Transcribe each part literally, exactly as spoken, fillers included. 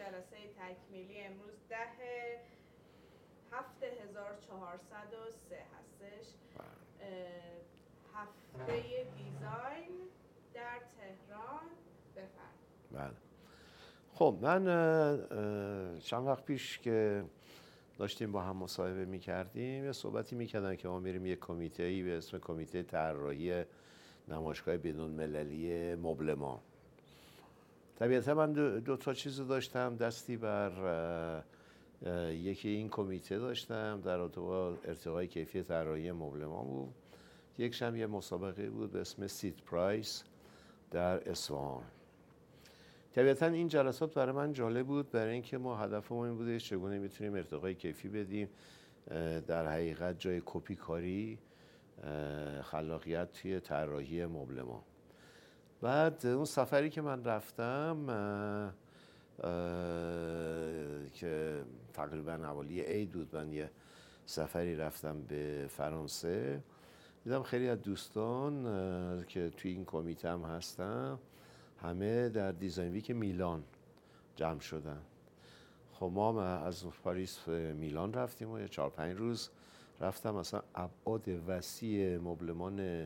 جلسه تکمیلی امروز ده هفت هزار چهارصد و سه هستش. هفته دیزاین در تهران. بفرمایید. بله. خب من چند وقت پیش که داشتیم با هم مصاحبه می‌کردیم یه صحبتی می‌کردم که ما میریم یک کمیته‌ای به اسم کمیته طراحی نمایشگاه بین‌المللی مبلمان. طبیعتا من دو, دو تا چیز داشتم، دستی بر یکی این کمیته داشتم در رابطه با ارتقای کیفیت طراحی مبلمان بود، یکش هم یه مسابقه بود به اسم سید پرایس در اصفهان. طبیعتا این جلسات برای من جالب بود، برای اینکه ما هدفمون این بوده چگونه میتونیم ارتقای کیفی بدیم، در حقیقت جای کپی کاری خلاقیت توی طراحی مبلمان. بعد اون سفری که من رفتم اه اه که تقریبا حوالی عید بود، من یه سفری رفتم به فرانسه، دیدم خیلی از دوستان که توی این کمیته هم هستن همه در دیزاین ویک میلان جمع شدن. خب ما از پاریس به میلان رفتیم و یه چهار پنج روز رفتم، مثلا ابعاد وسیع مبلمان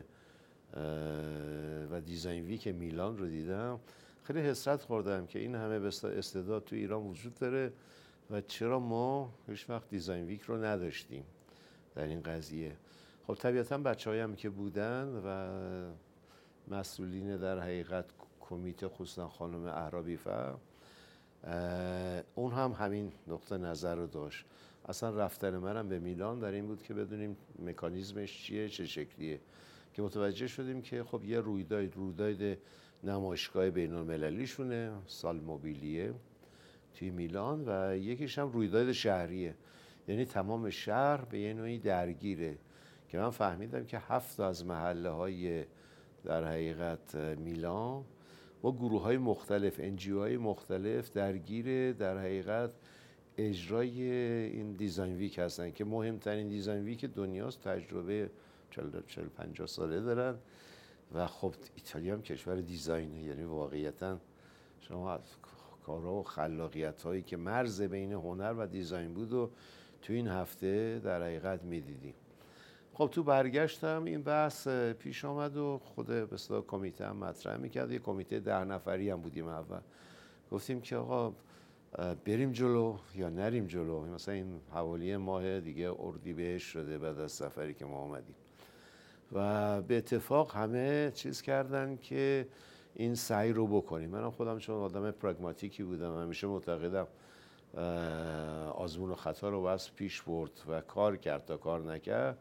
و دیزاین ویک میلان رو دیدم. خیلی حسرت خوردم که این همه استعداد تو ایران وجود داره و چرا ما هیچ وقت دیزاین ویک رو نداشتیم در این قضیه. خب طبیعتا بچه‌هایی هم که بودن و مسئولین در حقیقت کمیته، خصوصا خانم اهرابیفر، اون هم همین نقطه نظر رو داشت. اصلا رفتن منم به میلان در این بود که بدونیم مکانیزمش چیه، چه شکلیه، که متوجه شدیم که خب یه رویداد رویداد نمایشگاه بین‌المللی شونه، سال موبیلیه توی میلان، و یکیش هم رویداد شهریه، یعنی تمام شهر به یه نوعی درگیره. که من فهمیدم که هفت از محله های در حقیقت میلان با گروه های مختلف، انجیو های مختلف درگیر در حقیقت اجرای این دیزاین ویک هستن که مهمترین دیزاین ویک دنیاست. تجربه چهل پنجاه ساله دارن و خب ایتالیا هم کشور دیزاینه، یعنی واقعیتا شما کارها و خلاقیت هایی که مرز بین هنر و دیزاین بود و تو این هفته در حقیقت میدیدیم. خب تو برگشتم این بحث پیش آمد و خود به اصطلاح کمیته هم مطرح میکرد. یه کمیته ده نفری هم بودیم. اول گفتیم که آقا بریم جلو یا نریم جلو. مثلا این حوالی ماه دیگه اردیبهشت شده بعد از سفری که ما آمدیم و به اتفاق همه چیز کردن که این سعی رو بکنیم. منم خودم چون آدم پراگماتیکی بودم، همیشه معتقدم آزمون و خطا رو بس پیش برد و کار کرد تا کار نکرد.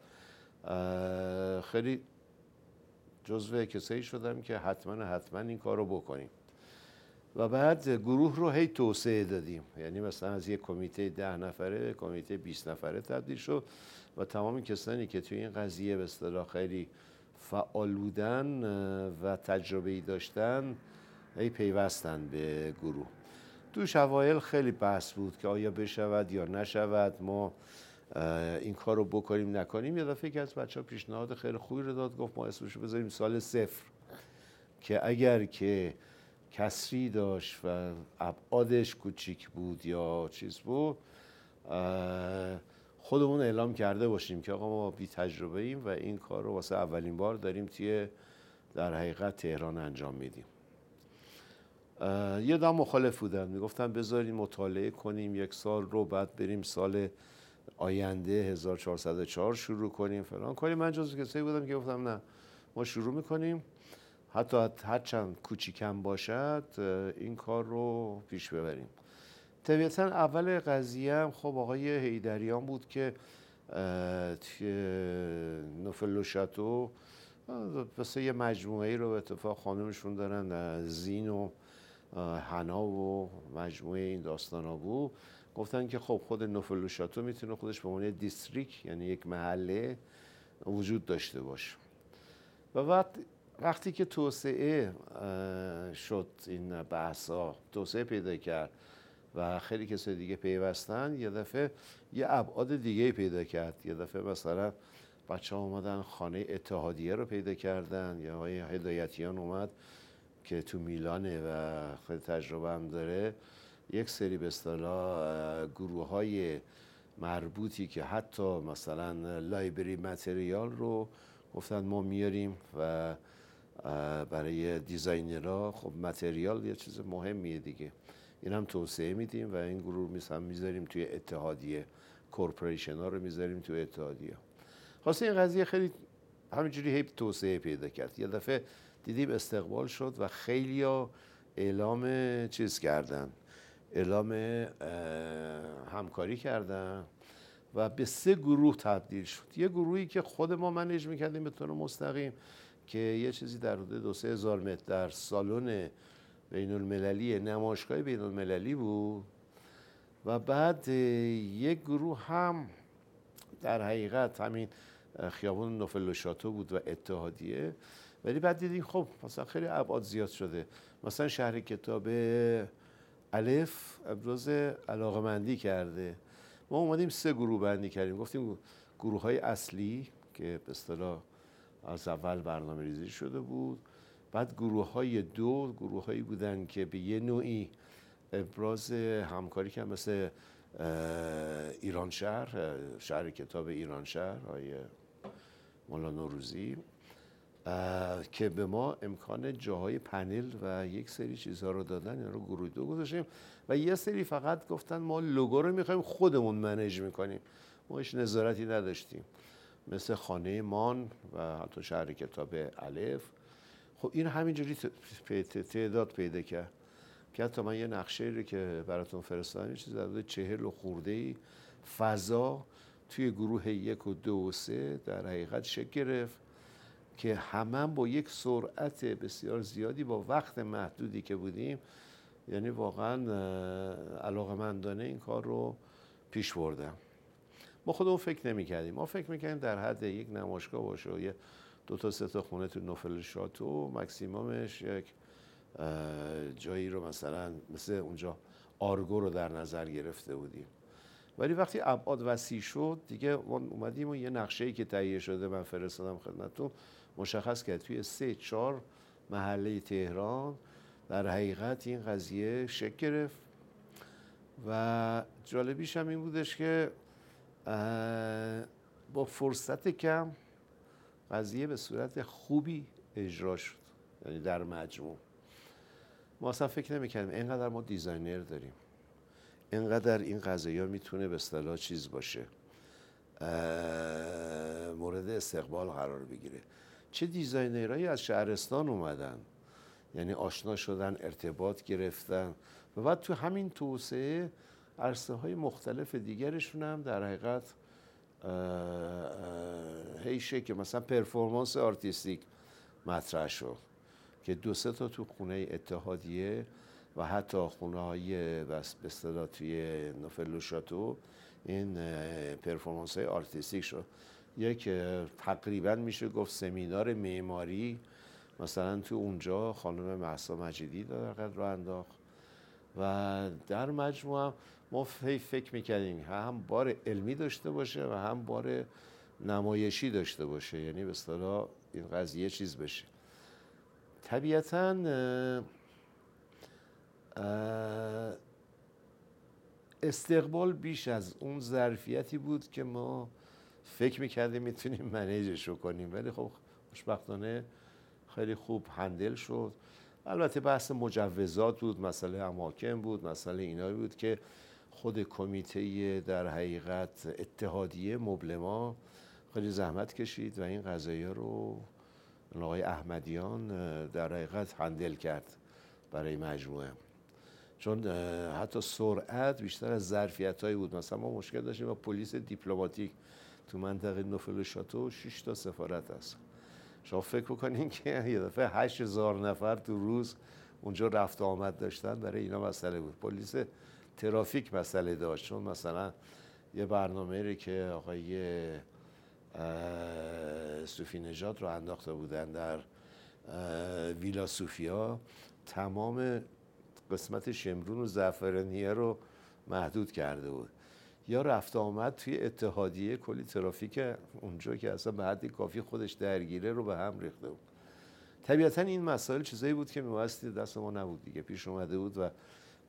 خیلی جزو کسایی شدم که حتما حتما این کار رو بکنیم و بعد گروه رو هی توسعه دادیم. یعنی مثلا از یک کمیته ده نفره کمیته بیست نفره تبدیل شد و تمام کسانی که توی این قضیه به اصطلاح خیلی فعال بودن و تجربه‌ای داشتن هی پیوستن به گروه. توش اوایل خیلی بحث بود که آیا بشود یا نشود، ما این کار رو بکنیم نکنیم. یه دفعه که از بچه‌ها پیشنهاد خیلی خوبی رو داد، گفت ما اسمش رو بذاریم سال صفر، که اگر که کسری داشت و ابعادش کوچیک بود یا چیز بود خودمون اعلام کرده باشیم که آقا ما بی تجربه ایم و این کار رو واسه اولین بار داریم توی در حقیقت تهران انجام میدیم. یه دام مخالف بودن، میگفتن بذاریم مطالعه کنیم یک سال رو، بعد بریم سال آینده هزار و چهارصد و چهار شروع کنیم فلان کنیم. من جزو کسایی بودم که گفتم نه، ما شروع میکنیم، حتی هرچند کوچیکم باشد این کار رو پیش ببریم. طبیعتا اول قضیه هم خب آقای حیدریان بود که نوفل شاتو واسه یه مجموعه‌ای رو به اتفاق خانمشون دارن، زین و حنا و مجموعه این داستانا بود، گفتن که خب خود نوفل شاتو میتونه خودش به عنوان دیستریکت، یعنی یک محله، وجود داشته باشه. و بعد وقتی که توسعه شد، این بحثا توسعه پیدا کرد و خیلی کسای دیگه پیوستن، یه دفعه یه ابعاد دیگه پیدا کرد. یه دفعه مثلا بچه ها اومدن خانه اتحادیه رو پیدا کردن، یا آقای هدایتیان اومد که تو میلانه و خیلی تجربه هم داره، یک سری به اصطلاح گروه های مربوطی که حتی مثلا لایبرری متریال رو گفتن ما میاریم و برای دیزاینرها خب متریال یه چیز مهمیه دیگه، این هم توسعه میدیم و این گروه هم میذاریم توی اتحادیه، کورپوریشن ها رو میذاریم توی اتحادیه. خاصه این قضیه خیلی همینجوری هی توسعه پیدا کرد. یه دفعه دیدیم استقبال شد و خیلی ها اعلام چیز کردن، اعلام همکاری کردن و به سه گروه تبدیل شد. یه گروهی که خود ما منیج میکردیم به طور مستقیم که یه چیزی در حدود دو سه هزار متر در سالن بین المللی نمایشگاه بین المللی بود و بعد یک گروه هم در حقیقت همین خیابان نوفل و شاتو بود و اتحادیه. ولی بعد دیدیم خب مثلا خیلی ابعاد زیاد شده، مثلا شهر کتاب الف ابراز علاقه‌مندی کرده، ما اومدیم سه گروه بندی کردیم، گفتیم گروه های اصلی که به اصطلاح از اول برنامه ریزی شده بود، بعد گروه های دو گروه هایی بودن که به یه نوعی ابراز همکاری که مثل ایران شهر، شهر کتاب ایران شهر های مولا نوروزی که به ما امکان جاهای پنل و یک سری چیزها رو دادن، اینا رو گروه دو گذاشتیم و یه سری فقط گفتن ما لوگو رو میخوایم خودمون منیج میکنیم، ما هیچ نظارتی نداشتیم، مثل خانه مان و حتی شهر کتاب الف. خب این همینجوری تعداد پیدا کرد که حتی من یه نقشه رو که براتون فرستادم یه چیز در چهل و خورده‌ای فضا توی گروه یک و دو و سه در حقیقت شکل گرفت که همه با یک سرعت بسیار زیادی با وقت محدودی که بودیم، یعنی واقعا علاقه‌مندانه این کار رو پیش بردم. ما خودمون فکر نمی کردیم، ما فکر میکنیم در حد یک نمایشگاه باشه و یه دو تا سه تا خونه تو نوفل شاتو، مکسیممش یک جایی رو مثلا مثل اونجا آرگو رو در نظر گرفته بودیم. ولی وقتی ابعاد وسیع شد دیگه ما اومدیم و یه نقشه‌ای که تهیه شده من فرستادم خدمتتون، مشخص کرد توی سه چهار محله تهران در حقیقت این قضیه شکل گرفت و جالبیش هم این بودش که با فرصت کم قضیه به صورت خوبی اجرا شد. یعنی در مجموع ما اصلا فکر نمی‌کردیم اینقدر ما دیزاینر داریم، اینقدر این قضیه میتونه به اصطلاح چیز باشه، مورد استقبال قرار بگیره. چه دیزاینرهایی از شهرستان اومدن، یعنی آشنا شدن، ارتباط گرفتن و بعد تو همین توسعه عرصه های مختلف دیگرشون هم در حقیقت هیشه که مثلا پرفورمانس آرتیستیک مطرح شد که دو سه تا تو خونه اتحادیه و حتی خونه های به اصطلاح توی نوفل و شاتو این پرفورمانس های آرتیستیک شد. یک تقریبا میشه گفت سمینار معماری مثلا تو اونجا خانم مهسا مجیدی در حقیقت رو انداخت و در مجموع ما فکر میکنیم هم بار علمی داشته باشه و هم بار نمایشی داشته باشه، یعنی به اصطلاح این قضیه چیز بشه. طبیعتاً استقبال بیش از اون ظرفیتی بود که ما فکر میکردیم میتونیم منیجش رو کنیم، ولی خب خوشبختانه خیلی خوب هندل شد. البته بحث مجوزات بود، مسئله اماکن بود، مسئله اینا بود که خود کمیته در حقیقت اتحادیه مبلما خیلی زحمت کشید و این قضایا رو آقای احمدیان در حقیقت هندل کرد برای مجموعه، چون حتی سرعت بیشتر از ظرفیتایی بود. مثلا ما مشکل داشتیم با پلیس دیپلماتیک تو منطقه نوفل و شاتو، شش تا سفارت هست. شما فکر بکنین که یه دفعه هشت هزار نفر تو روز اونجا رفت آمد داشتن، برای اینا مسئله بود. پلیس ترافیک مسئله داشت، چون مثلا یه برنامه ری که آقای صوفی نژاد رو انداخته بودن در ویلا صوفیا، تمام قسمت شمرون و زعفرانیه رو محدود کرده بود. یا رفت آمد توی اتحادیه کلی ترافیک اونجا که اصلا به حدی کافی خودش درگیره رو به هم ریخته بود. طبیعتا این مسائل چیزایی بود که می‌بایستی دست ما نبود دیگه، پیش اومده بود و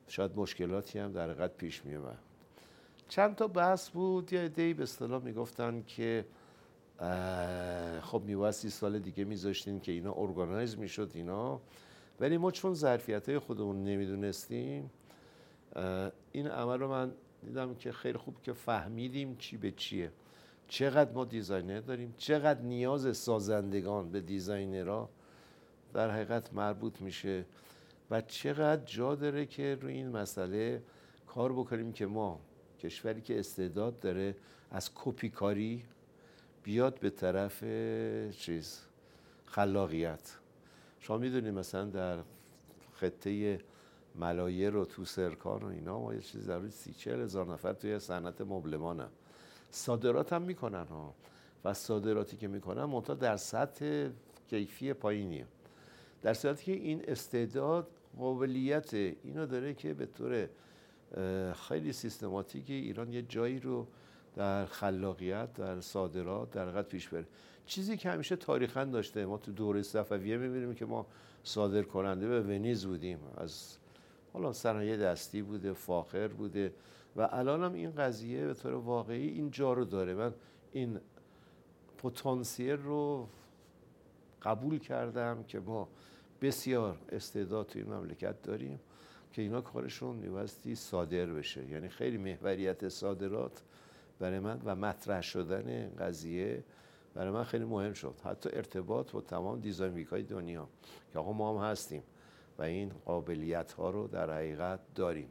شاید مشکلاتی هم در حقیقت پیش می اومد. چند تا بحث بود، یه عده‌ای به اصطلاح میگفتن که خب میبایستی سال دیگه میذاشتین که اینا ارگانایز میشد اینا، ولی ما چون ظرفیت‌های خودمون نمیدونستیم این عمل رو من دیدم که خیلی خوب که فهمیدیم چی به چیه، چقدر ما دیزاینر داریم، چقدر نیاز سازندگان به دیزاینرها در حقیقت مربوط میشه و چقدر جا داره که روی این مسئله کار بکنیم که ما کشوری که استعداد داره از کپی کاری بیاد به طرف چیز خلاقیت. شما میدونید مثلا در خطه ملایر و تو سرکان و اینا ما یه چیز ضروری سی چهل هزار نفر توی صنعت مبلمان هم. صادرات هم میکنن ها و صادراتی که میکنن منتها در سطح کیفی پایینیه، در صورتی که این استعداد قابلیت اینو داره که به طور خیلی سیستماتیکی ایران یه جایی رو در خلاقیت در صادرات در حقیقت پیش بره. چیزی که همیشه تاریخاً داشته، ما تو دوره صفویه می‌بینیم که ما صادر کننده به ونیز بودیم، از حالا صنایع دستی بوده، فاخر بوده و الان هم این قضیه به طور واقعی این جا رو داره. من این پتانسیل رو قبول کردم که ما بسیار استعداد توی این مملکت داریم که اینا کارشون میبایستی صادر بشه. یعنی خیلی محوریت صادرات برای من و مطرح شدن قضیه برای من خیلی مهم شد، حتی ارتباط با تمام دیزاین ویک‌های دنیا که آقا ما هم هستیم و این قابلیت ها رو در حقیقت داریم.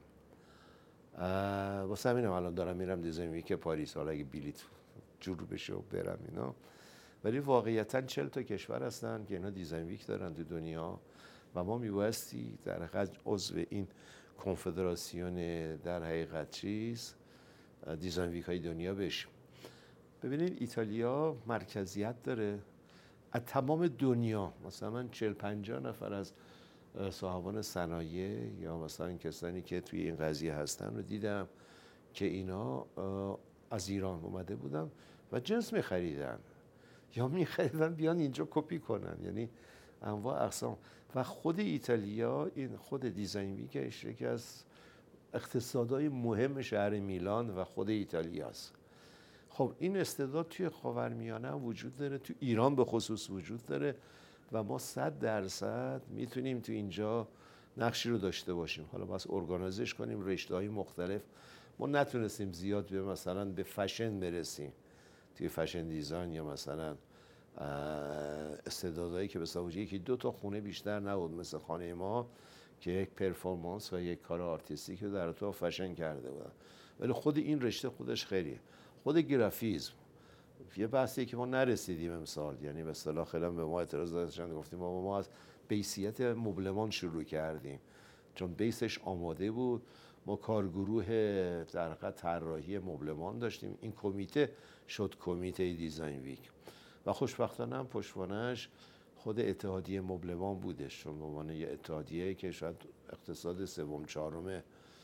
واسه همینم الان دارم میرم دیزاین ویک پاریس، حالا اگه بلیط جور بشه و برم اینا، ولی واقعیتاً چهل تا کشور هستن که اینا دیزاین ویک دارن تو دنیا و ما میبایستی در حقیقت عضو این کنفدراسیون در حقیقت چیز دیزاین ویک های دنیا بشیم. ببینید ایتالیا مرکزیت داره از تمام دنیا، مثلا من چهل پنجاه نفر از صاحبان صنایع یا مثلا کسانی که توی این قضیه هستن رو دیدم که اینا از ایران اومده بودن و جنس میخریدن یا میخریدن بیان اینجا کپی کنن، یعنی انواع اقسام. و خود ایتالیا این خود دیزاین ویکش یکی از اقتصادهای مهم شهر میلان و خود ایتالیاست. خب این استعداد توی خاورمیانه هم وجود داره، تو ایران به خصوص وجود داره و ما صد درصد میتونیم تو اینجا نقشی رو داشته باشیم. حالا بس ارگانایزش کنیم رشته‌های مختلف. ما نتونستیم زیاد به مثلا به فشن برسیم توی فشن دیزاین یا مثلا استعدادهایی که به سابقه یکی دو تا خونه بیشتر نبود مثل خانه ما که یک پرفورمانس و یک کار آرتیستیک رو در تو فشن کرده بودن، ولی خود این رشته خودش خیلیه. خود گرافیسم یه بحثی که ما نرسیدیم امسال، یعنی به اصطلاح خیلی به ما اعتراض داشتن، گفتیم ما ما از بیسیت مبلمان شروع کردیم چون بیسش آماده بود. ما کارگروه در حقیقت طراحی مبلمان داشتیم، این کمیته شد کمیته دیزاین ویک و خوشبختانه هم پشتوانش خود اتحادیه مبلمان بودش، چون به عنوان یه اتحادیه که شاید اقتصاد سوم چهارم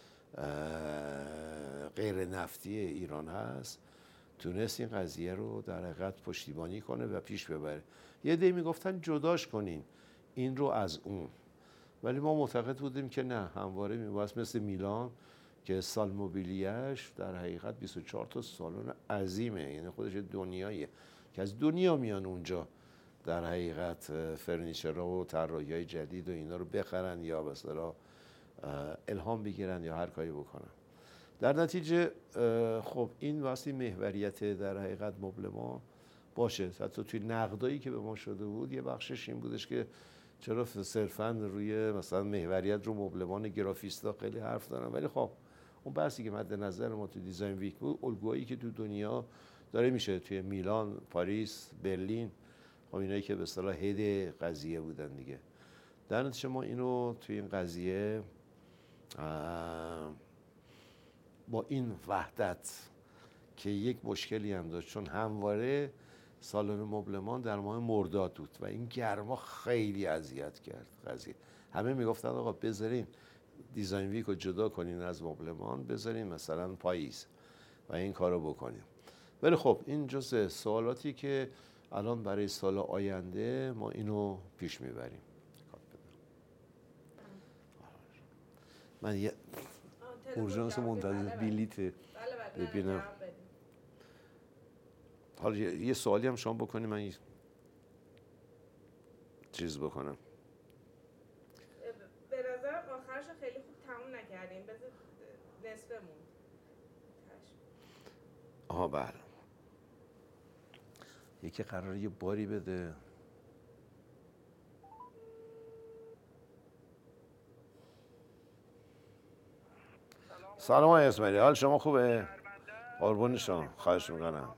غیر نفتی ایران هست تونست این قضیه رو در حقیقت پشتیبانی کنه و پیش ببره. یه عده‌ای میگفتن جداش کنین این رو از اون، ولی ما معتقد بودیم که نه، همواره میباید مثل میلان که سال موبیلیش در حقیقت بیست و چهار تا سالن عظیمه، یعنی خودش دنیاییه که از دنیا میان اونجا در حقیقت فرنیچرها و طراحی‌های جدید و اینا رو بخرن یا به اصطلاح الهام بگیرن یا هر کاری بکنن. در نتیجه خب این واسه محوریت در حقیقت مبلمان باشه. حتی توی نقدایی که به ما شده بود یه بخشش این بودش که چرا صرفاً روی مثلا محوریت رو مبلمان گرافیستا خیلی حرف دارن، ولی خب اون بحثی که مد نظر ما تو دیزاین ویک بود الگوهایی که تو دنیا داره میشه توی میلان، پاریس، برلین، خب اینایی که به اصطلاح هد قضیه بودن دیگه. در نتیجه ما اینو توی این قضیه با این وحدت که یک مشکلی هم داشت، چون همواره سالن مبلمان در ماه مرداد بود و این گرما خیلی اذیت کرد قضیه. همه میگفتن آقا بذارین دیزاین ویک رو جدا کنین از مبلمان، بذارین مثلا پاییز و این کارو بکنیم. ولی خب این جزء سوالاتی که الان برای سال آینده ما اینو پیش میبریم. من یه اورژانس منتظر بلیت ببینم. حالا یه سوالی هم شما بکنی من چیز بکنم. به نظرم آخرش خیلی خوب تموم نکردیم، بذار نصفمون. آها بله. یکی قراره یه باری بده. سلام آقای اسماعیلی، حال شما خوبه؟ قربون شما، خواهش میکنم.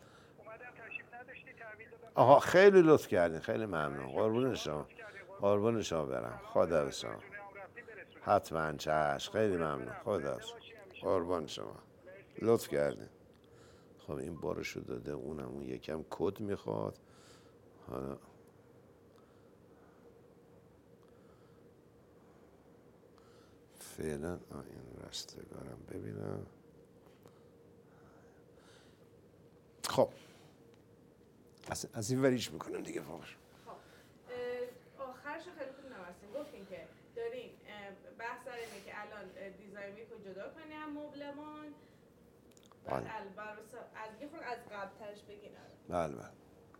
آها خیلی لطف کردین، خیلی ممنون. قربون شما، قربون شما برم. خدا شما. حتما چشم، خیلی ممنون. خدا شما. قربون شما. لطف کردین. خب این بارشو داده، اونم اون یکم کد میخواد. حالا فعلا این رستگارم ببینم. خب از, از این وریش میکنم دیگه فاقش. خب آخرش خیلی خوب نوستیم. گفتیم که داریم بحث سر اینه که الان دیزاین ویک رو جدا کنیم هم مبلمان. بعد از یه خود از قبل ترش بگین. بله بله.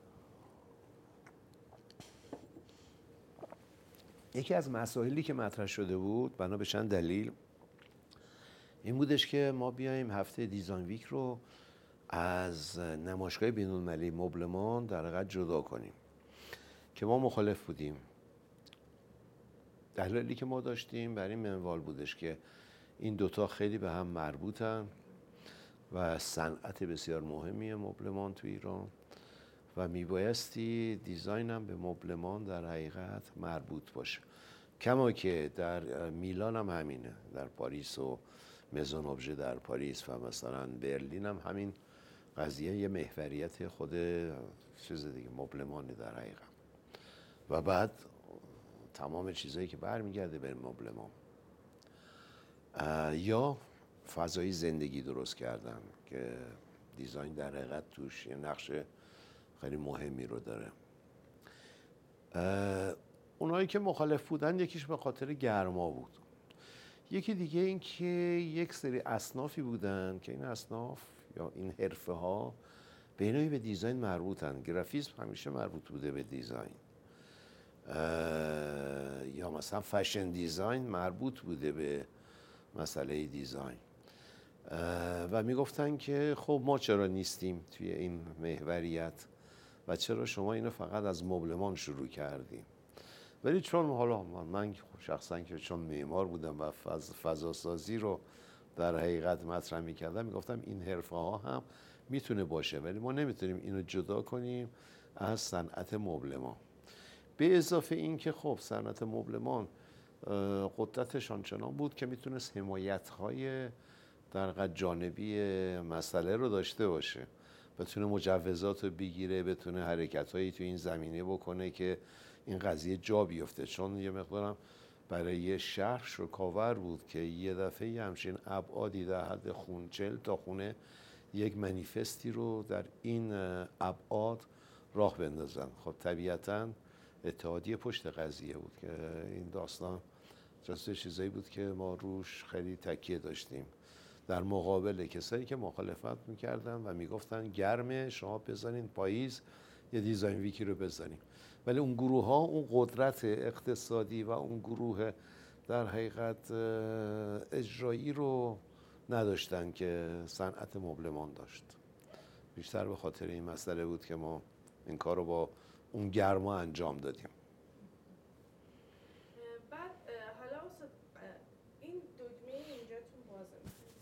یکی از مسائلی که مطرح شده بود بنا به چند دلیل این بودش که ما بیایم هفته دیزاین ویک رو از نمایشگاه بین‌المللی مبلمان در حقیقت جدا کنیم که ما مخالف بودیم. دلیلی که ما داشتیم برای این منوال بودش که این دوتا خیلی به هم مربوطن و صنعت بسیار مهمیه مبلمان تو ایران و میبایستی دیزاین هم به مبلمان در حقیقت مربوط باشه. کما که در میلان هم همینه، در پاریس و مزون ابژه در پاریس و مثلا برلین هم همین قضیه یه محوریت خود چیز دیگه مبلمانه در حقیقت و بعد تمام چیزایی که برمیگرده به مبلمان یا فضای زندگی درست کردن که دیزاین در حقیقت توش یه نقش خیلی مهمی رو داره. اونایی که مخالف بودن یکیش به خاطر گرما بود، یکی دیگه این که یک سری اصنافی بودن که این اصناف یا این حرفه ها به اینایی به دیزاین مربوطن. گرافیسم همیشه مربوط بوده به دیزاین یا مثلا فشن دیزاین مربوط بوده به مسئله دیزاین و میگفتن که خب ما چرا نیستیم توی این محوریت و چرا شما اینو فقط از مبلمان شروع کردیم. ولی چون حالا من شخصا که چون معمار بودم و فض... فضاسازی رو در حقیقت مطرح میکردم میگفتم این حرفه ها هم میتونه باشه ولی ما نمیتونیم اینو جدا کنیم از صنعت مبلمان. به اضافه این که خب صنعت مبلمان قدرتش آنچنان بود که میتونست حمایت‌های در حقیقت جانبی مسئله رو داشته باشه، بتونه مجوزات رو بگیره، بتونه حرکت‌هایی تو این زمینه بکنه که این قضیه جا بیفته. چون یه مقدارم برای یه شهر شکاور بود که یه دفعه یه همچین ابعادی در حد خون چهل تا خونه یک منیفستی رو در این ابعاد راه بندازن. خب طبیعتاً اتحادیه پشت قضیه بود که این داستان جسته چیزایی بود که ما روش خیلی تکیه داشتیم در مقابل کسایی که مخالفت میکردن و میگفتن گرمه شما بزنین پاییز یه دیزاین ویکی رو بزنیم. ولی اون گروه ها اون قدرت اقتصادی و اون گروه در حقیقت اجرایی رو نداشتن که صنعت مبلمان داشت. بیشتر به خاطر این مسئله بود که ما این کار رو با اون گرما انجام دادیم. بعد حالا این دکمه اینجاتون بازه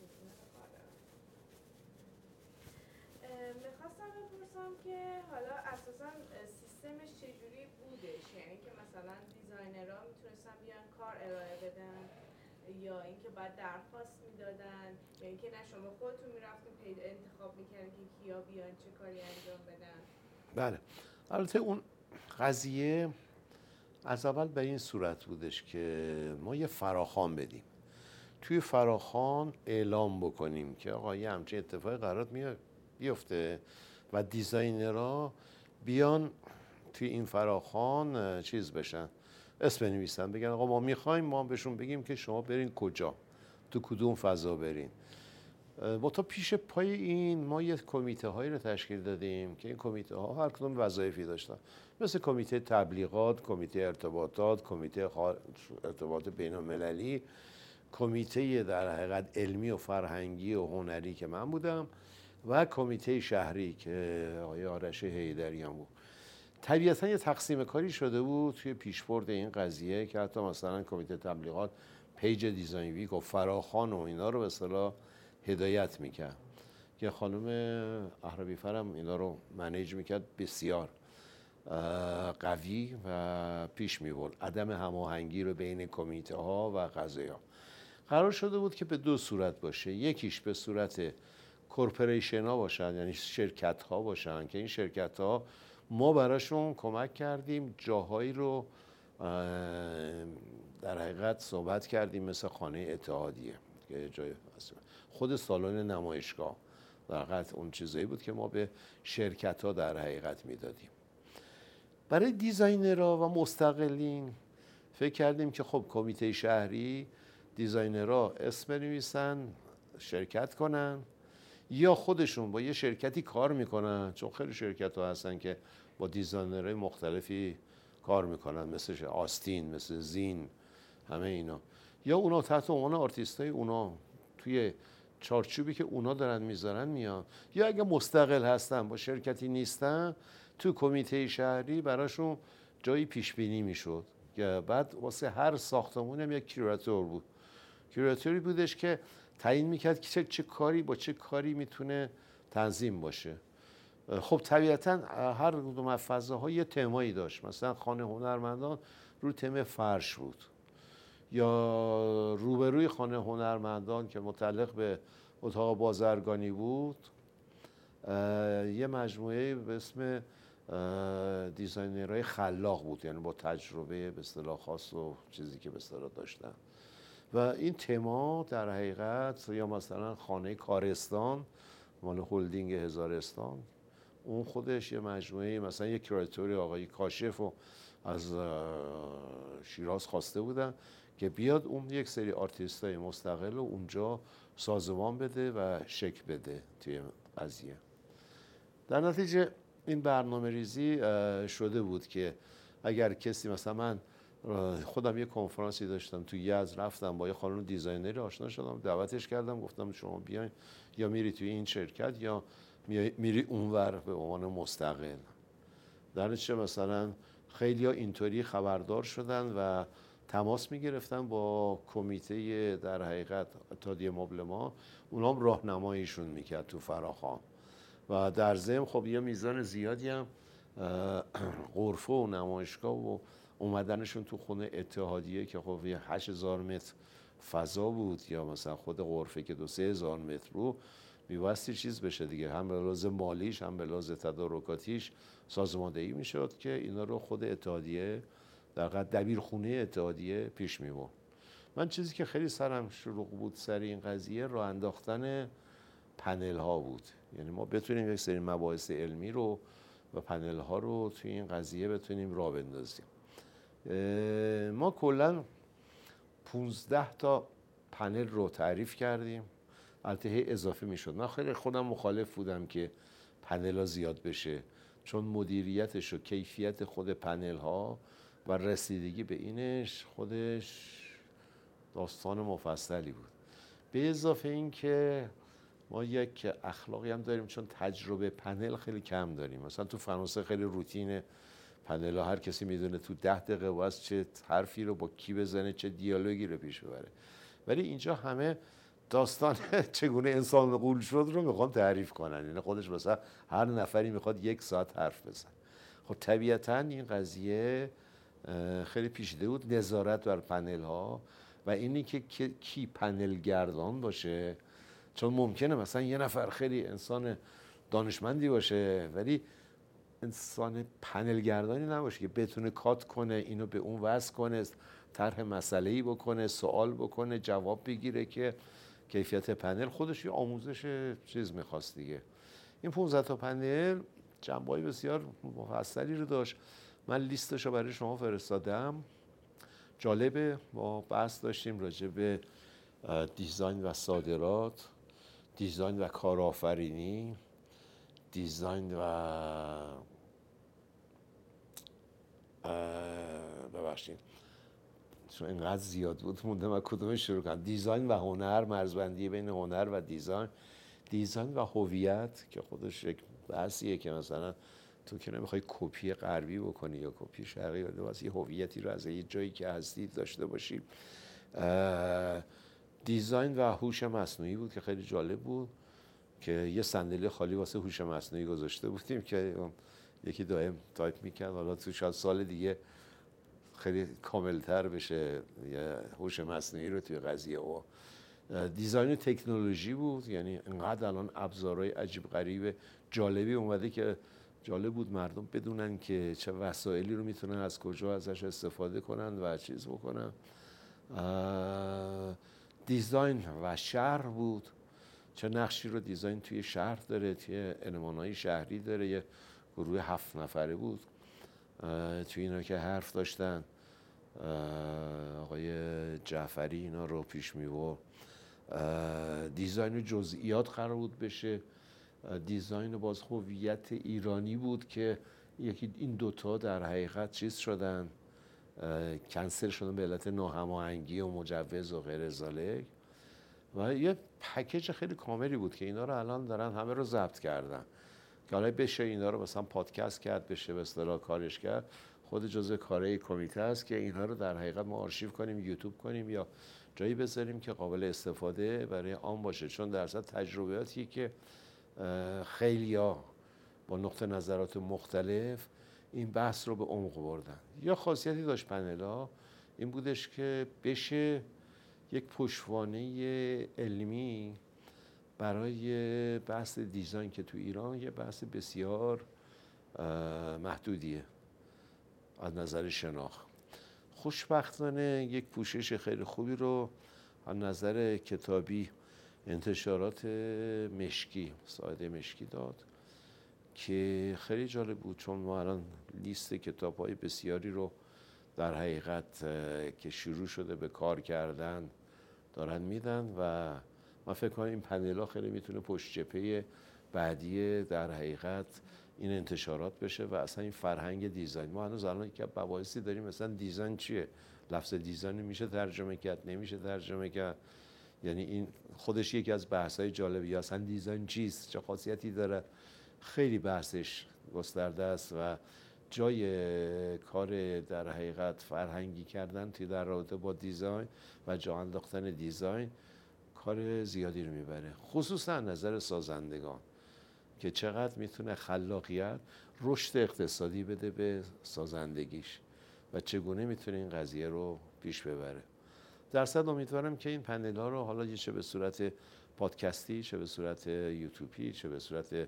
میخواستم بپرسم که حالا اساسا سیستمش چجوری بودش؟ یعنی که مثلا دیزاینرها میتونستن بیان کار ارائه بدن یا اینکه بعد درخواست میدادن یا اینکه نه شما خودتون میرفتین پیدا انتخاب میکردین که کیا بیان چه کاری انجام بدن؟ بله البته اون قضیه از اول به این صورت بودش که ما یه فراخوان بدیم، توی فراخوان اعلام بکنیم که آقا یه همچین اتفاقی قرار بیفته و دیزاینرها بیان توی این فراخوان چیز بشن، اسم بنویسن، بگن آقا ما میخوایم، ما بهشون بگیم که شما برین کجا، تو کدوم فضا برین. با تا پیش پای این ما یه کمیته هایی رو تشکیل دادیم که این کمیته ها هر کدوم وظایفی داشتن، مثل کمیته تبلیغات، کمیته ارتباطات، کمیته ارتباط بین المللی، کمیته در حقیقت علمی و فرهنگی و هنری که من بودم و کمیته شهری که آقای آرش حیدریان بود. طبیعتا یه تقسیم کاری شده بود توی پیشبرد این قضیه که حتی مثلا کمیته تبلیغات پیج دیزاین ویک و فراخوان و اینا رو به اصطلاح هدایت میکرد که خانم اهربی فرم اینا رو منیج میکرد، بسیار قوی و پیش میبرد عدم هماهنگی رو بین کمیته ها و قضایا. قرار شده بود که به دو صورت باشه، یکیش به صورت کورپوریشن ها باشن، یعنی شرکت ها باشن که این شرکت ها ما براشون کمک کردیم، جاهایی رو در حقیقت صحبت کردیم مثل خانه اتحادیه که جای خود سالن نمایشگاه، در حقیقت اون چیزایی بود که ما به شرکت ها در حقیقت میدادیم. برای دیزاینرها و مستقلین فکر کردیم که خب کمیته شهری دیزاینرها اسم بنویسن، شرکت کنن یا خودشون با یه شرکتی کار میکنن، چون خیلی شرکت ها هستن که با دیزاینرهای مختلفی کار میکنن، مثل آستین، مثل زین، همه اینا، یا اونا تحت عنوان آرتیستای اونا توی چارچوبی که اونا دارن میذارن میان، یا اگه مستقل هستن با شرکتی نیستن تو کمیته شهری براشون جایی پیش بینی میشد که بعد واسه هر ساختمون هم یک کیوراتور بود، کیوراتوری بودش که تعیین میکرد که چه, چه کاری با چه کاری میتونه تنظیم باشه. خب طبیعتا هر کدوم از فضاها یه تمایی داشت، مثلا خانه هنرمندان رو تم فرش بود، یا روبروی خانه هنرمندان که متعلق به اتاق بازرگانی بود یه مجموعه به اسم دیزاینرهای خلاق بود، یعنی با تجربه به اصطلاح خاص و چیزی که به اصطلاح داشتن. و این تما در حقیقت، یا مثلا خانه کارستان مال هلدینگ هزارستان، اون خودش یه مجموعه، مثلا یک کوراتوری آقای کاشف و از شیراز خواسته بودن که بیاد اون یک سری آرتیستای مستقل رو اونجا سازمان بده و شکل بده توی قضیه. در نتیجه این برنامه ریزی شده بود که اگر کسی، مثلا من خودم یه کنفرانسی داشتم تو یزد، رفتم با یه خانم دیزاینری آشنا شدم، دعوتش کردم، گفتم شما بیاین یا میری توی این شرکت یا میری اونور به عنوان مستقل. در نتیجه مثلا خیلی ها اینطوری خبردار شدن و تماس میگرفتن با کمیته در حقیقت اتحادیه مبلمان، اونا هم راهنماییشون میکرد تو فراخوان. و در ضمن خب یه میزان زیادی هم غرفه و نمایشگاه و اومدنشون تو خونه اتحادیه که خب یه هشت هزار متر فضا بود، یا مثلا خود غرفه که دو سه هزار متر رو میباستی چیز بشه دیگه، هم به لحاظ مالیش هم به لحاظ تدارکاتیش سازماندهی میشد که اینا رو خود اتحادیه در حقیقت دبیرخونه اتحادیه پیش میبرد. من چیزی که خیلی سرم شلوغ بود سر این قضیه راه انداختن پنل ها بود، یعنی ما بتونیم یک سری مباحث علمی رو و پنل ها رو توی این قضیه بتونیم راه بندازیم. ما کلا پونزده تا پنل رو تعریف کردیم، البته اضافه میشد. من خیلی خودم مخالف بودم که پنل ها زیاد بشه، چون مدیریتش و کیفیت خود پنل ها و رسیدگی به اینش خودش داستان مفصلی بود. به اضافه این که ما یک اخلاقی هم داریم، چون تجربه پنل خیلی کم داریم. مثلا تو فرانسه خیلی روتین پنل ها، هر کسی میدونه تو ده دقیقه واسه چه حرفی رو با کی بزنه، چه دیالوگی رو پیش ببره. ولی اینجا همه داستان چگونه انسان غول شد رو میخوان تعریف کنن، یعنی خودش مثلا هر نفری میخواد یک ساعت حرف بزنه. خب طبیعتاً این قضیه خیلی پیچیده بود، نظارت بر پنل ها و اینی که کی پنل گردان باشه، چون ممکنه مثلا یه نفر خیلی انسان دانشمندی باشه ولی انسان پنل گردانی نباشه که بتونه کات کنه، اینو به اون وصل کنه، طرح مسئله‌ای بکنه، سوال بکنه، جواب بگیره، که کیفیت پنل خودش یه آموزش چیز میخواست دیگه. این پانزده تا پنل جنبه‌های بسیار مفصلی رو داشت. من لیستش رو برای شما فرستادم جالبه. ما بحث داشتیم راجع به دیزاین و صادرات، دیزاین و کارآفرینی، دیزاین و ببخشید چون اینقدر زیاد بود موندم من کدومش شروع کنم. دیزاین و هنر، مرزبندی بین هنر و دیزاین، دیزاین و هویت که خودش یک بحثیه که مثلا تو که نمیخوای کپی غربی بکنی یا کپی شرقی، ولی واسه یه هویتی رو از یه جایی که هستی داشته باشی. دیزاین و هوش مصنوعی بود که خیلی جالب بود که یه صندلی خالی واسه هوش مصنوعی گذاشته بودیم که یکی دائم تایپ میکرد. حالا تو شاید سال دیگه خیلی کاملتر بشه یه هوش مصنوعی رو توی قضیه. و دیزاین تکنولوژی بود، یعنی انقدر الان ابزارهای عجیب غریب جالبی اومده که جالب بود مردم بدونن که چه وسایلی رو میتونن از کجا ازش استفاده کنن و چیز بکنن. دیزاین و شهر بود، چه نقشی رو دیزاین توی شهر داره، توی المان‌های شهری داره. یه گروه هفت نفره بود توی اینا که حرف داشتن، آقای جعفری اینا رو پیش می‌برد. دیزاین جزئیات قرار بود بشه، دیزاین باز هویت ایرانی بود که یکی این دوتا در حقیقت چیز شدن، کنسل شدن به علت ناهماهنگی و مجوز و غیر ذالک. و یه پکیج خیلی کاملی بود که اینا رو الان دارن همه رو ضبط کردن که حالا بشه اینا رو مثلا پادکست کرد، بشه به اصطلاح کارش کرد. خود جزء کاره کمیته است که اینا رو در حقیقت ما آرشیو کنیم، یوتیوب کنیم یا جایی بذاریم که قابل استفاده برای عام باشه، چون در اصل تجربیاتی که خیلیا با نقطه نظرات مختلف این بحث رو به عمق بردن. یا خاصیتی داشت پنلا این بودش که بشه یک پشتوانه علمی برای بحث دیزاین که تو ایران یه بحث بسیار محدودیه از نظر شناخت. خوشبختانه یک پوشش خیلی خوبی رو از نظر کتابی انتشارات مشکی، ساعد مشکی داد که خیلی جالب بود، چون ما الان لیست کتاب‌های بسیاری رو در حقیقت که شروع شده به کار کردن دارن میدن و من فکر کنم این پنلا خیلی میتونه پشت جبهه بعدی در حقیقت این انتشارات بشه و اصلا این فرهنگ دیزاین. ما هنوز الان یک مباحثی داریم مثلا دیزاین چیه، لفظ دیزاین میشه ترجمه کرد، نمیشه ترجمه کرد. یعنی این خودش یکی از بحث‌های جالبی، اصلا دیزاین چیست، چه خاصیتی داره، خیلی بحثش گسترده است و جای کار در حقیقت فرهنگی کردن توی در رابطه با دیزاین و جا انداختن دیزاین کار زیادی رو میبره، خصوصا نظر سازندگان که چقدر میتونه خلاقیت رشد اقتصادی بده به سازندگیش و چگونه میتونه این قضیه رو پیش ببره. در صد امیدوارم که این پنل ها رو حالا چه به صورت پادکستی، چه به صورت یوتیوبی، چه به صورت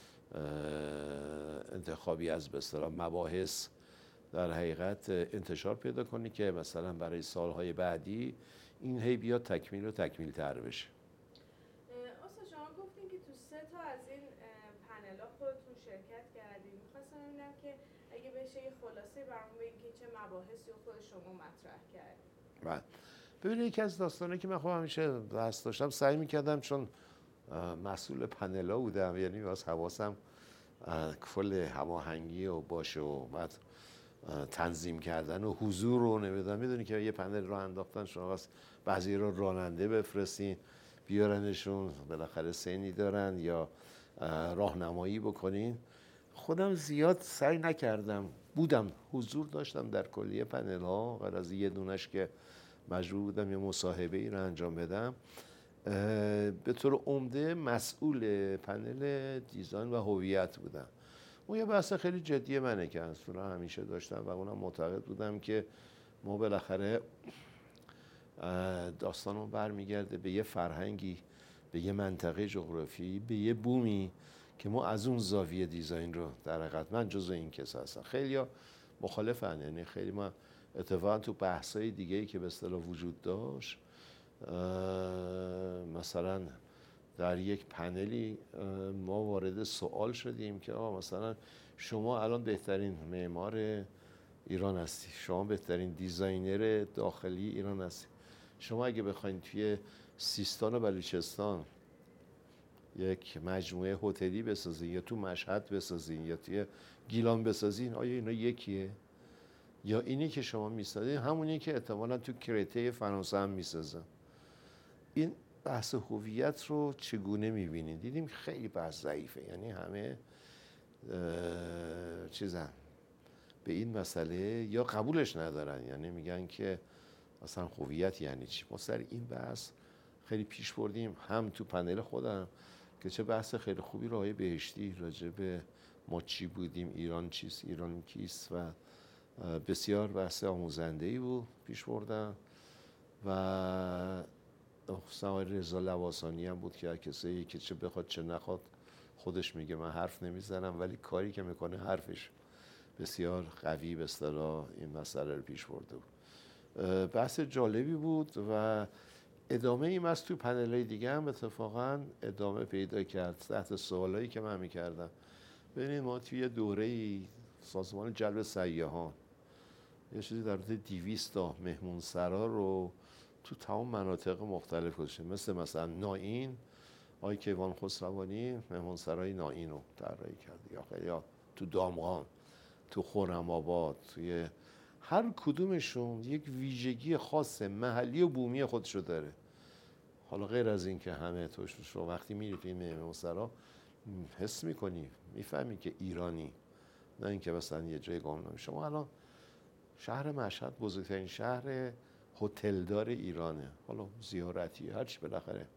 انتخابی از به اصطلاح مباحث در حقیقت انتشار پیدا کنی که مثلا برای سالهای بعدی این هی بیاد تکمیل و تکمیل تر بشه. استاد شما گفتین که تو سه تا از این پنل ها خودتون شرکت کردین. میخواستم ببینم که اگه بشه یه خلاصه برامون بگین که چه مباحثی رو خود شما مطرح کردین. بله. ببینید یکی از داستانه که من خودم همیشه دست داشتم سعی میکردم، چون مسئول پنلا بودم، یعنی واسه حواسم کل هماهنگی و باشه و بعد تنظیم کردن و حضور رو نمیدونم. میدونی که یه پنل رو انداختن شما واسه بعضی رو راننده بفرستین بیارنشون، بالاخره سنی دارن، یا راهنمایی بکنین. خودم زیاد سعی نکردم، بودم حضور داشتم در کلیه پنل ها، غیر از یه دونش که مجبور بودم یه مصاحبه ای رو انجام بدم. به طور عمده مسئول پنل دیزاین و هویت بودم. اون یه بحث خیلی جدی منه که اصلا همیشه داشتم و اونم معتقد بودم که ما بالاخره داستانمون برمیگرده به یه فرهنگی، به یه منطقه جغرافی، به یه بومی که ما از اون زاویه دیزاین رو در حقیقت، من جزو این کسا هستم. خیلی ها مخالفن، یعنی خیلی ما اتفاقا تو بحثای دیگه‌ای که به اصطلاح وجود داشت، مثلا در یک پنلی ما وارد سوال شدیم که آه مثلا شما الان بهترین معمار ایران هستی، شما بهترین دیزاینر داخلی ایران هستی. شما اگه بخواید توی سیستان و بلوچستان یک مجموعه هتلی بسازین یا تو مشهد بسازین یا توی گیلان بسازین، آیا اینا یکیه؟ یا اینی که شما میسازین همونی که احتمالاً تو کرته فرانسه هم میسازن؟ این بحث هویت رو چگونه میبینید؟ دیدیم خیلی بحث ضعیفه، یعنی همه چیزن به این مسئله یا قبولش ندارن، یعنی میگن که اصلا هویت یعنی چی. ما سر این بحث خیلی پیش بردیم، هم تو پنل خودم که چه بحث خیلی خوبی راهی بهشتی راجع به ما چی بودیم، ایران چیست، ایران کیست و بسیار بحث آموزنده‌ای بود پیش بردم. و آقای رضا لواسانی هم بود که هر کسی که چه بخواد چه نخواد خودش میگه من حرف نمیزنم، ولی کاری که میکنه حرفش بسیار قوی به اصطلاح این مسئله رو پیش برده بود. بحث جالبی بود و ادامه این از تو پنل‌های دیگه هم اتفاقا ادامه پیدا کرد تحت سوالایی که من میکردم. ببینید ما توی دوره سازمان جلب سیاحان یه چیزی در حدود دویست تا مهمونسرا رو تو تمام مناطق مختلف گذاشتیم، مثل مثلا نائین، آقای کیوان خسروانی مهمانسرای نائین رو طراحی کرد، یا خیلی تو دامغان، تو خرم‌آباد، توی هر کدومشون یک ویژگی خاص محلی و بومی خودشو داره. حالا غیر از این که همه توش رو وقتی میری توی مهمانسرا حس میکنی میفهمی که ایرانی، نه اینکه مثلا یه جای گمنام. شما الان شهر مشهد بزرگترین شهر هتلدار ایرانه، حالا زیارتی هرچی بالاخره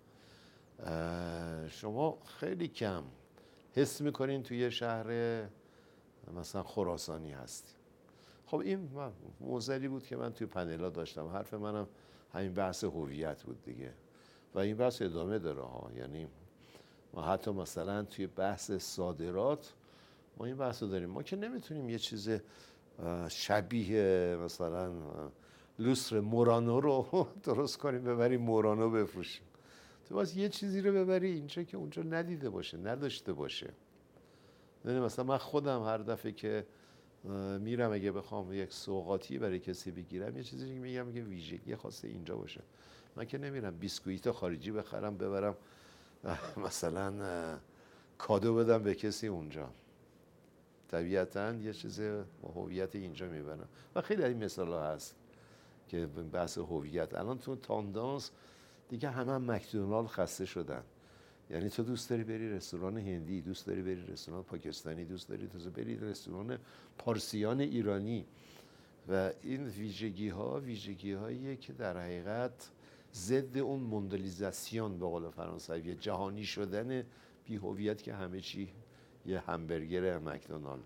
شما خیلی کم حس میکنین توی شهر مثلا خراسانی هستی. خب این موضوعی بود که من توی پنلا داشتم، حرف منم همین بحث هویت بود دیگه و این بحث ادامه داره ها. یعنی ما حتی مثلا توی بحث صادرات ما این بحث رو داریم، ما که نمیتونیم یه چیز شبیه مثلا لوستر مورانو رو درست کنیم ببریم مورانو بفروشیم. تو باز یه چیزی رو ببری اینجا که اونجا ندیده باشه، نداشته باشه. یعنی مثلا من خودم هر دفعه که میرم اگه بخوام یک سوغاتی برای کسی بگیرم یه چیزی که میگم که ویژگی خاص اینجا باشه. من که نمیرم بیسکویت خارجی بخرم ببرم مثلا کادو بدم به کسی اونجا. طبیعتاً یه چیز هویت اینجا میبرم و خیلی این مثالا هست که بحث هویت. الان تو تاندانس دیگه همه هم مکدونالد خسته شدن، یعنی تو دوست داری بری رستوران هندی، دوست داری بری رستوران پاکستانی، دوست داری تو بری رستوران پارسیان ایرانی و این ویژگی ها ویژگی هاییه که در حقیقت ضد اون موندالیزاسیون به قول فرانسوی، جهانی شدن بی هویت که همه چی یه همبرگر مکدونالد.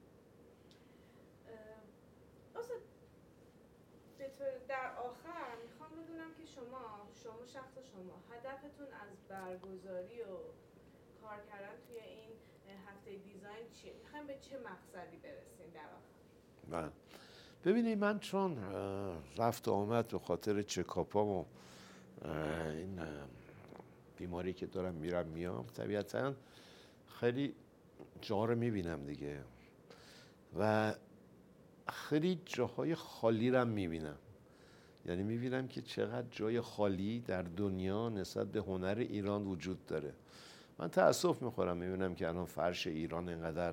استاد در آخر میخوام بدونم که شما شما شخص شما هدفتون از برگزاری و کار کردن توی این هفته دیزاین چیه؟ میخوایم به چه مقصدی برسیم در آخر؟ من ببینید من چون رفت و آمد به خاطر چکاپام و این بیماری که دارم میرم میام طبیعتاً خیلی جا رو میبینم دیگه و خیلی جاهای خالی رو میبینم. یعنی میبینم که چقدر جای خالی در دنیا نسبت به هنر ایران وجود داره. من تأسف میخورم میبینم که الان فرش ایران اینقدر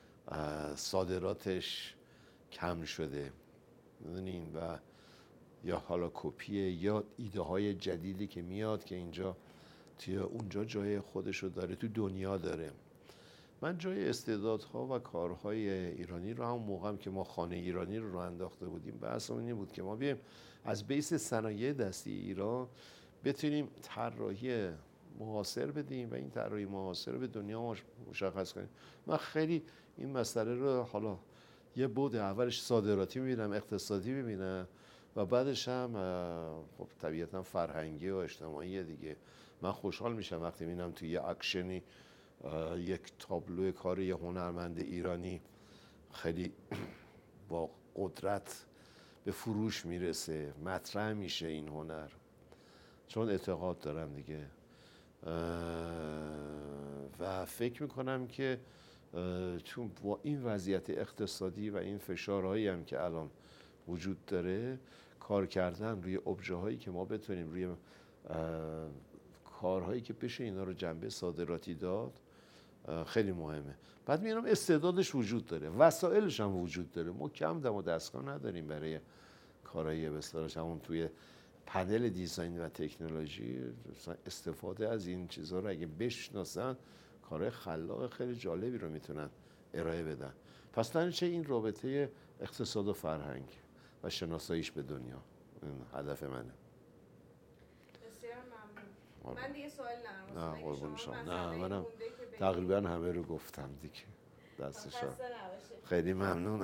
صادراتش کم شده میدونین و یا حالا کپیه یا ایده های جدیدی که میاد که اینجا توی اونجا جای خودشو داره، تو دنیا داره. من جای استعدادها و کارهای ایرانی رو همون موقعم که ما خانه ایرانی رو راه انداخته بودیم بحثمون این بود که ما بیایم از بیس صنایع دستی ایران بتونیم طراحی معاصر بدیم و این طراحی معاصر رو به دنیا مشخص کنیم. من خیلی این مسئله رو حالا یه بعد اولش صادراتی می‌بینم، اقتصادی می‌بینم و بعدش هم خب طبیعتاً فرهنگی و اجتماعی دیگه. من خوشحال میشم وقتی می‌بینم توی یه اکشنی یک تابلو کار یه هنرمند ایرانی خیلی با قدرت به فروش میرسه، مطرح میشه این هنر، چون اعتقاد دارم دیگه و فکر میکنم که چون با این وضعیت اقتصادی و این فشارهایی هم که الان وجود داره، کار کردن روی ابژه هایی که ما بتونیم روی کارهایی که بشه اینا رو جنبه صادراتی داد خیلی مهمه. بعد میگم استعدادش وجود داره، وسایلش هم وجود داره. ما کم دم و دستگاه نداریم برای کارهای به اصطلاح همون توی پنل دیزاین و تکنولوژی. استفاده از این چیزها رو اگه بشناسن، کارهای خلاق خیلی جالبی رو میتونن ارائه بدن. پس در چه این رابطه اقتصاد و فرهنگ و شناساییش به دنیا این هدف منه. بسیار ممنون. من دیگه سوال ندارم. نه قربون شما. نه منم تقریبا همه رو گفتم دیگه. دست شما. خیلی ممنون.